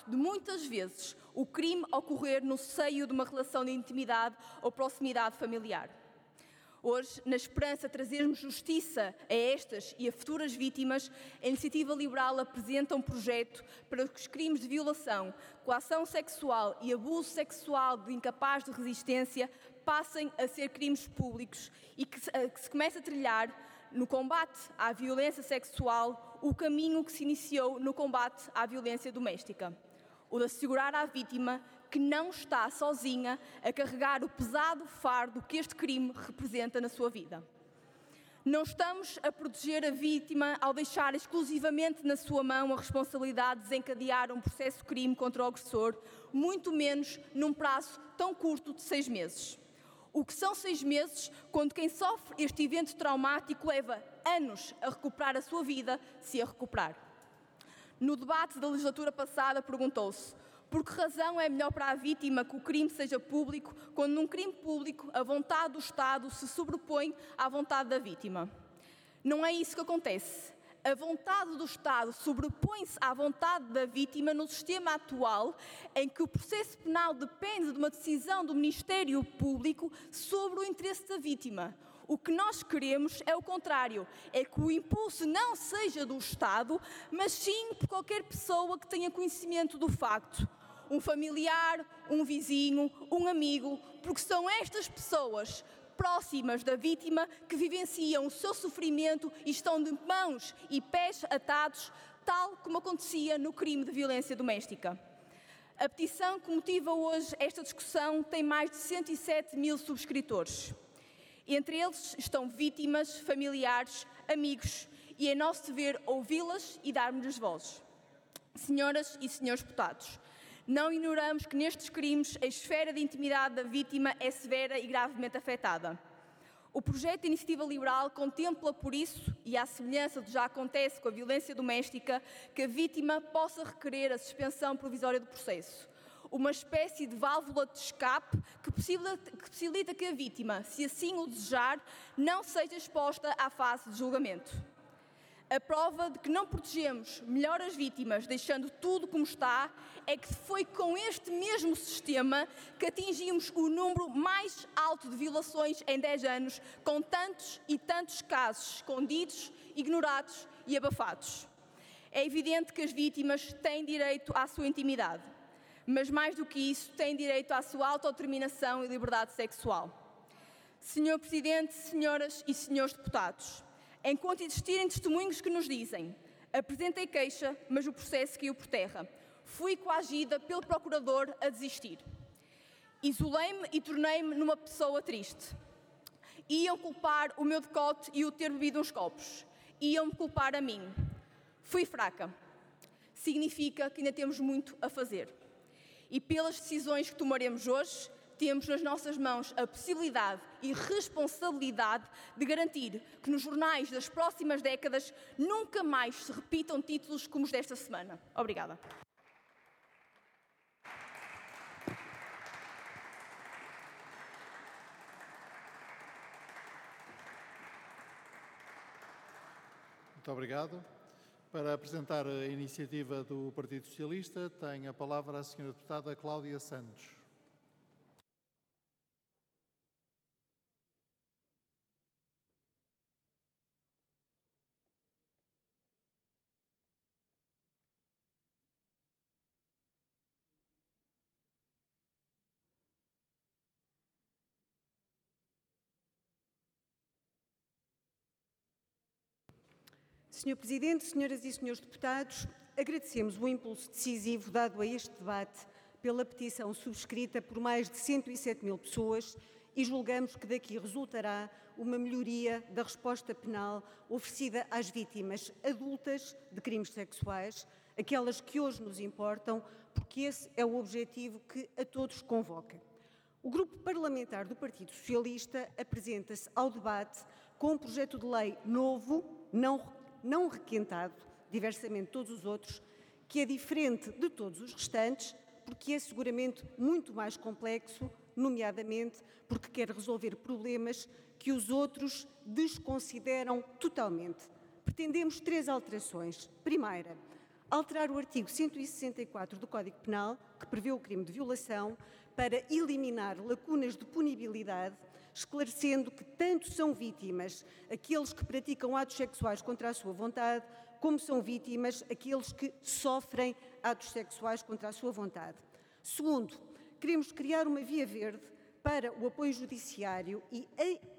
facto de muitas vezes o crime ocorrer no seio de uma relação de intimidade ou proximidade familiar. Hoje, na esperança de trazermos justiça a estas e a futuras vítimas, a Iniciativa Liberal apresenta um projeto para que os crimes de violação, coação sexual e abuso sexual de incapaz de resistência passem a ser crimes públicos e que se comece a trilhar no combate à violência sexual o caminho que se iniciou no combate à violência doméstica. O de assegurar à vítima que não está sozinha a carregar o pesado fardo que este crime representa na sua vida. Não estamos a proteger a vítima ao deixar exclusivamente na sua mão a responsabilidade de desencadear um processo de crime contra o agressor, muito menos num prazo tão curto de 6 meses. O que são 6 meses quando quem sofre este evento traumático leva anos a recuperar a sua vida, se a recuperar. No debate da legislatura passada perguntou-se: por que razão é melhor para a vítima que o crime seja público, quando num crime público a vontade do Estado se sobrepõe à vontade da vítima? Não é isso que acontece. A vontade do Estado sobrepõe-se à vontade da vítima no sistema atual, em que o processo penal depende de uma decisão do Ministério Público sobre o interesse da vítima. O que nós queremos é o contrário, é que o impulso não seja do Estado, mas sim por qualquer pessoa que tenha conhecimento do facto. Um familiar, um vizinho, um amigo, porque são estas pessoas próximas da vítima que vivenciam o seu sofrimento e estão de mãos e pés atados, tal como acontecia no crime de violência doméstica. A petição que motiva hoje esta discussão tem mais de 107 mil subscritores. Entre eles estão vítimas, familiares, amigos, e é nosso dever ouvi-las e darmos-lhes vozes. Senhoras e senhores deputados, não ignoramos que nestes crimes a esfera de intimidade da vítima é severa e gravemente afetada. O projeto de Iniciativa Liberal contempla, por isso, e à semelhança do que já acontece com a violência doméstica, que a vítima possa requerer a suspensão provisória do processo. Uma espécie de válvula de escape que possibilita que a vítima, se assim o desejar, não seja exposta à fase de julgamento. A prova de que não protegemos melhor as vítimas, deixando tudo como está, é que foi com este mesmo sistema que atingimos o número mais alto de violações em 10 anos, com tantos e tantos casos escondidos, ignorados e abafados. É evidente que as vítimas têm direito à sua intimidade, mas mais do que isso, têm direito à sua autodeterminação e liberdade sexual. Senhor Presidente, senhoras e senhores deputados, enquanto existirem testemunhos que nos dizem: apresentei queixa, mas o processo caiu por terra, fui coagida pelo procurador a desistir, isolei-me e tornei-me numa pessoa triste, iam culpar o meu decote e o ter bebido uns copos, iam-me culpar a mim, fui fraca, significa que ainda temos muito a fazer. E pelas decisões que tomaremos hoje, temos nas nossas mãos a possibilidade e responsabilidade de garantir que nos jornais das próximas décadas nunca mais se repitam títulos como os desta semana. Obrigada. Muito obrigado. Para apresentar a iniciativa do Partido Socialista, tem a palavra a Sra. Deputada Cláudia Santos. Sr. Presidente, senhoras e senhores deputados, agradecemos o impulso decisivo dado a este debate pela petição subscrita por mais de 107 mil pessoas e julgamos que daqui resultará uma melhoria da resposta penal oferecida às vítimas adultas de crimes sexuais, aquelas que hoje nos importam, porque esse é o objetivo que a todos convoca. O Grupo Parlamentar do Partido Socialista apresenta-se ao debate com um projeto de lei novo, não requentado, diversamente de todos os outros, que é diferente de todos os restantes, porque é seguramente muito mais complexo, nomeadamente porque quer resolver problemas que os outros desconsideram totalmente. Pretendemos 3 alterações. Primeira, alterar o artigo 164 do Código Penal, que prevê o crime de violação, para eliminar lacunas de punibilidade, esclarecendo que tanto são vítimas aqueles que praticam atos sexuais contra a sua vontade, como são vítimas aqueles que sofrem atos sexuais contra a sua vontade. Segundo, queremos criar uma via verde para o apoio judiciário e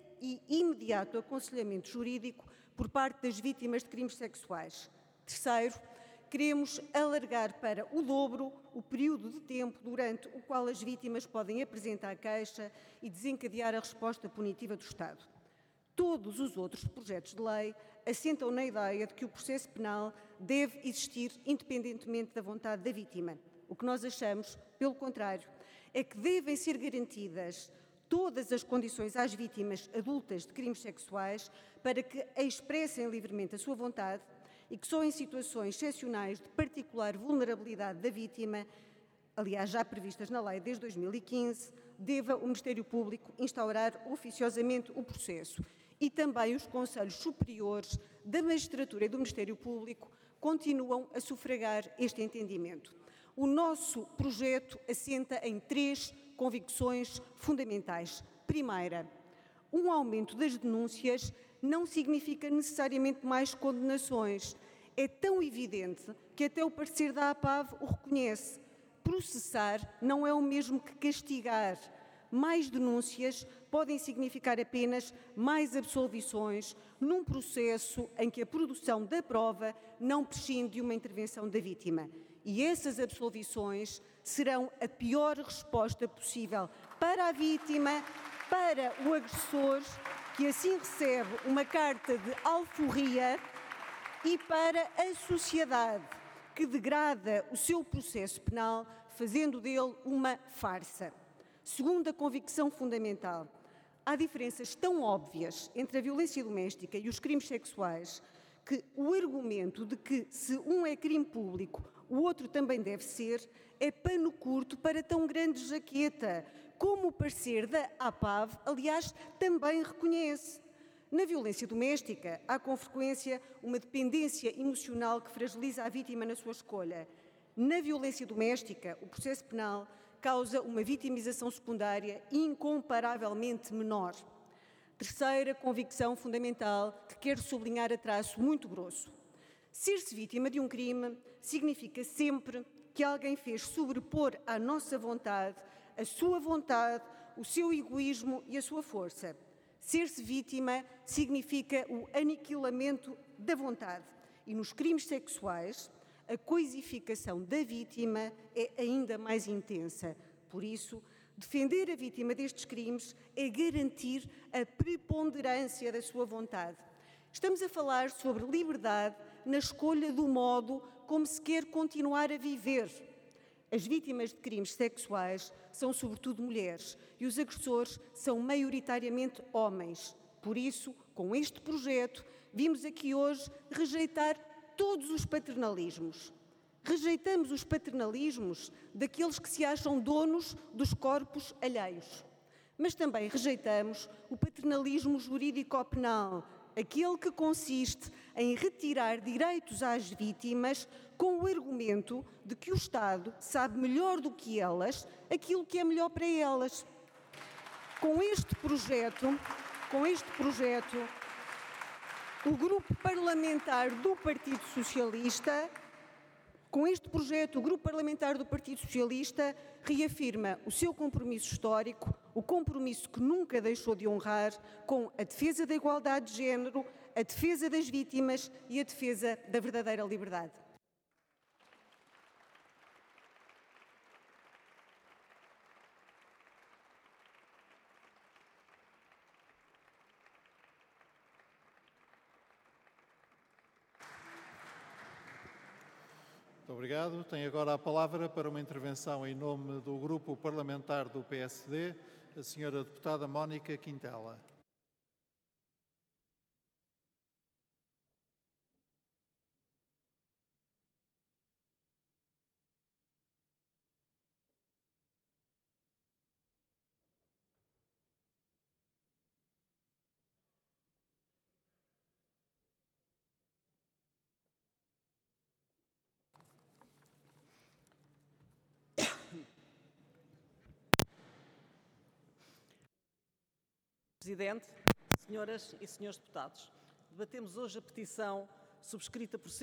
imediato aconselhamento jurídico por parte das vítimas de crimes sexuais. Terceiro, queremos alargar para o dobro o período de tempo durante o qual as vítimas podem apresentar queixa e desencadear a resposta punitiva do Estado. Todos os outros projetos de lei assentam na ideia de que o processo penal deve existir independentemente da vontade da vítima. O que nós achamos, pelo contrário, é que devem ser garantidas todas as condições às vítimas adultas de crimes sexuais para que expressem livremente a sua vontade e que só em situações excepcionais de particular vulnerabilidade da vítima, aliás já previstas na lei desde 2015, deva o Ministério Público instaurar oficiosamente o processo. E também os Conselhos Superiores da Magistratura e do Ministério Público continuam a sufragar este entendimento. O nosso projeto assenta em 3 convicções fundamentais. Primeira, um aumento das denúncias não significa necessariamente mais condenações. É tão evidente que até o parecer da APAV o reconhece. Processar não é o mesmo que castigar. Mais denúncias podem significar apenas mais absolvições num processo em que a produção da prova não prescinde de uma intervenção da vítima. E essas absolvições serão a pior resposta possível para a vítima, para o agressor, que assim recebe uma carta de alforria, e para a sociedade, que degrada o seu processo penal, fazendo dele uma farsa. Segunda convicção fundamental, há diferenças tão óbvias entre a violência doméstica e os crimes sexuais que o argumento de que se um é crime público, o outro também deve ser, é pano curto para tão grande jaqueta, como o parecer da APAV, aliás, também reconhece. Na violência doméstica, há com frequência uma dependência emocional que fragiliza a vítima na sua escolha. Na violência doméstica, o processo penal causa uma vitimização secundária incomparavelmente menor. Terceira convicção fundamental que quero sublinhar a traço muito grosso. Ser-se vítima de um crime significa sempre que alguém fez sobrepor à nossa vontade a sua vontade, o seu egoísmo e a sua força. Ser-se vítima significa o aniquilamento da vontade. E nos crimes sexuais, a coisificação da vítima é ainda mais intensa. Por isso, defender a vítima destes crimes é garantir a preponderância da sua vontade. Estamos a falar sobre liberdade na escolha do modo como se quer continuar a viver. As vítimas de crimes sexuais são sobretudo mulheres e os agressores são maioritariamente homens. Por isso, com este projeto, vimos aqui hoje rejeitar todos os paternalismos. Rejeitamos os paternalismos daqueles que se acham donos dos corpos alheios. Mas também rejeitamos o paternalismo jurídico-penal, aquele que consiste em retirar direitos às vítimas com o argumento de que o Estado sabe melhor do que elas aquilo que é melhor para elas. Com este projeto, o Grupo Parlamentar do Partido Socialista reafirma o seu compromisso histórico, o compromisso que nunca deixou de honrar, com a defesa da igualdade de género, a defesa das vítimas e a defesa da verdadeira liberdade. Muito obrigado. Tem agora a palavra para uma intervenção em nome do Grupo Parlamentar do PSD, a senhora deputada Mónica Quintela. Presidente, senhoras e senhores deputados, debatemos hoje a petição subscrita por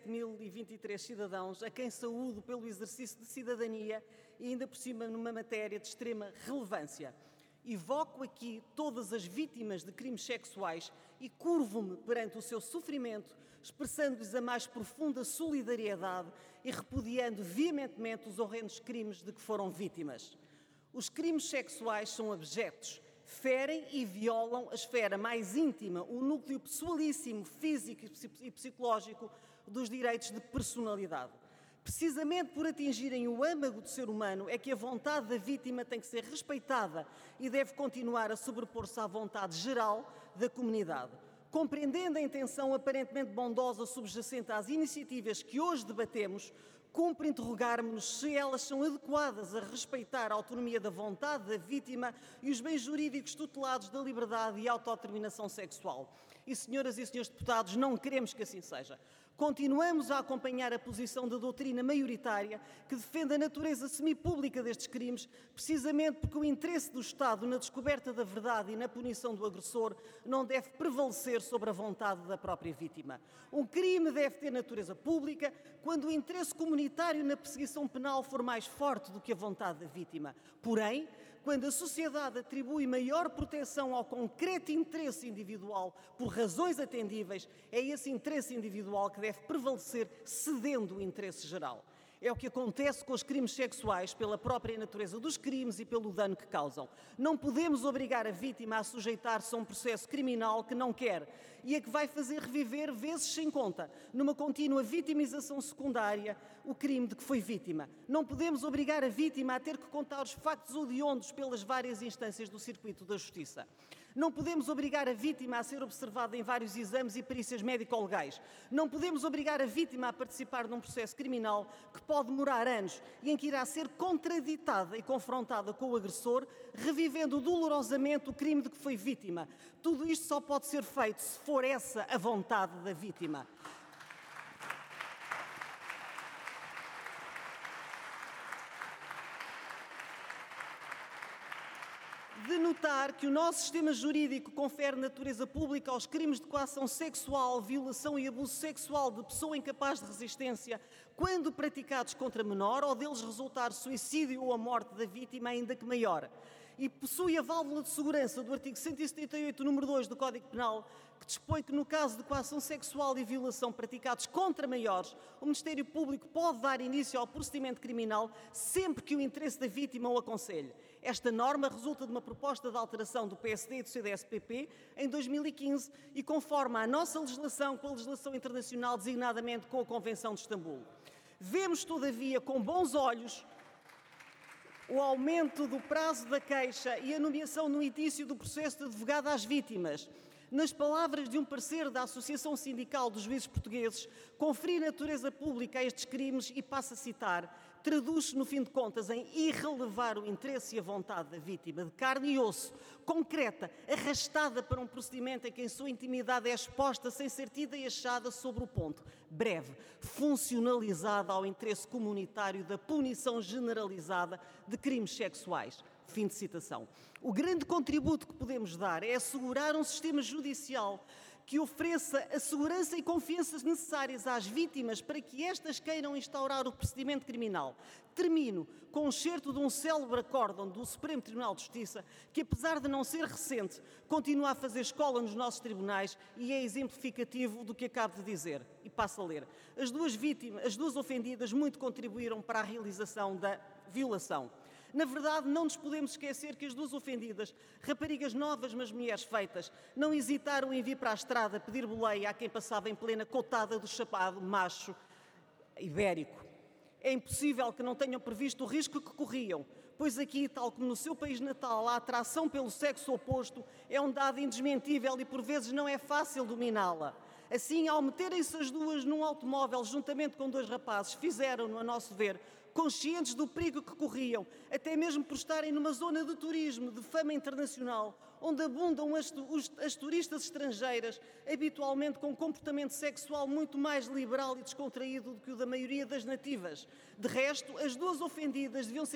107.023 cidadãos, a quem saúdo pelo exercício de cidadania e ainda por cima numa matéria de extrema relevância. Evoco aqui todas as vítimas de crimes sexuais e curvo-me perante o seu sofrimento, expressando-lhes a mais profunda solidariedade e repudiando veementemente os horrendos crimes de que foram vítimas. Os crimes sexuais são abjetos, ferem e violam a esfera mais íntima, o núcleo pessoalíssimo, físico e psicológico dos direitos de personalidade. Precisamente por atingirem o âmago do ser humano é que a vontade da vítima tem que ser respeitada e deve continuar a sobrepor-se à vontade geral da comunidade. Compreendendo a intenção aparentemente bondosa subjacente às iniciativas que hoje debatemos, cumpre interrogar-nos se elas são adequadas a respeitar a autonomia da vontade da vítima e os bens jurídicos tutelados da liberdade e autodeterminação sexual. E, senhoras e senhores deputados, não queremos que assim seja. Continuamos a acompanhar a posição da doutrina maioritária que defende a natureza semipública destes crimes, precisamente porque o interesse do Estado na descoberta da verdade e na punição do agressor não deve prevalecer sobre a vontade da própria vítima. Um crime deve ter natureza pública quando o interesse comunitário na perseguição penal for mais forte do que a vontade da vítima. Porém, quando a sociedade atribui maior proteção ao concreto interesse individual por razões atendíveis, é esse interesse individual que deve prevalecer, cedendo o interesse geral. É o que acontece com os crimes sexuais pela própria natureza dos crimes e pelo dano que causam. Não podemos obrigar a vítima a sujeitar-se a um processo criminal que não quer e a que vai fazer reviver vezes sem conta, numa contínua vitimização secundária, o crime de que foi vítima. Não podemos obrigar a vítima a ter que contar os factos hediondos pelas várias instâncias do circuito da justiça. Não podemos obrigar a vítima a ser observada em vários exames e perícias médico-legais. Não podemos obrigar a vítima a participar num processo criminal que pode demorar anos e em que irá ser contraditada e confrontada com o agressor, revivendo dolorosamente o crime de que foi vítima. Tudo isto só pode ser feito se for essa a vontade da vítima. De notar que o nosso sistema jurídico confere natureza pública aos crimes de coação sexual, violação e abuso sexual de pessoa incapaz de resistência, quando praticados contra menor, ou deles resultar suicídio ou a morte da vítima, ainda que maior. E possui a válvula de segurança do artigo 178, número 2 do Código Penal, que dispõe que no caso de coação sexual e violação praticados contra maiores, o Ministério Público pode dar início ao procedimento criminal sempre que o interesse da vítima o aconselhe. Esta norma resulta de uma proposta de alteração do PSD e do CDS-PP em 2015 e conforma a nossa legislação com a legislação internacional, designadamente com a Convenção de Istambul. Vemos, todavia, com bons olhos o aumento do prazo da queixa e a nomeação no início do processo de advogado às vítimas. Nas palavras de um parecer da Associação Sindical dos Juízes Portugueses, conferir natureza pública a estes crimes, e passo a citar, traduz-se, no fim de contas, em irrelevar o interesse e a vontade da vítima, de carne e osso, concreta, arrastada para um procedimento em que a sua intimidade é exposta sem ser tida e achada sobre o ponto, breve, funcionalizada ao interesse comunitário da punição generalizada de crimes sexuais. Fim de citação. O grande contributo que podemos dar é assegurar um sistema judicial que ofereça a segurança e confiança necessárias às vítimas para que estas queiram instaurar o procedimento criminal. Termino com um excerto de um célebre acórdão do Supremo Tribunal de Justiça que, apesar de não ser recente, continua a fazer escola nos nossos tribunais e é exemplificativo do que acabo de dizer. E passo a ler. As duas ofendidas muito contribuíram para a realização da violação. Na verdade, não nos podemos esquecer que as duas ofendidas, raparigas novas, mas mulheres feitas, não hesitaram em vir para a estrada pedir boleia a quem passava em plena cotada do chapado macho ibérico. É impossível que não tenham previsto o risco que corriam, pois aqui, tal como no seu país natal, a atração pelo sexo oposto é um dado indesmentível e por vezes não é fácil dominá-la. Assim, ao meterem-se as duas num automóvel juntamente com dois rapazes, fizeram-no, a nosso ver, conscientes do perigo que corriam, até mesmo por estarem numa zona de turismo de fama internacional, onde abundam as turistas estrangeiras, habitualmente com um comportamento sexual muito mais liberal e descontraído do que o da maioria das nativas. De resto, as duas ofendidas deviam ser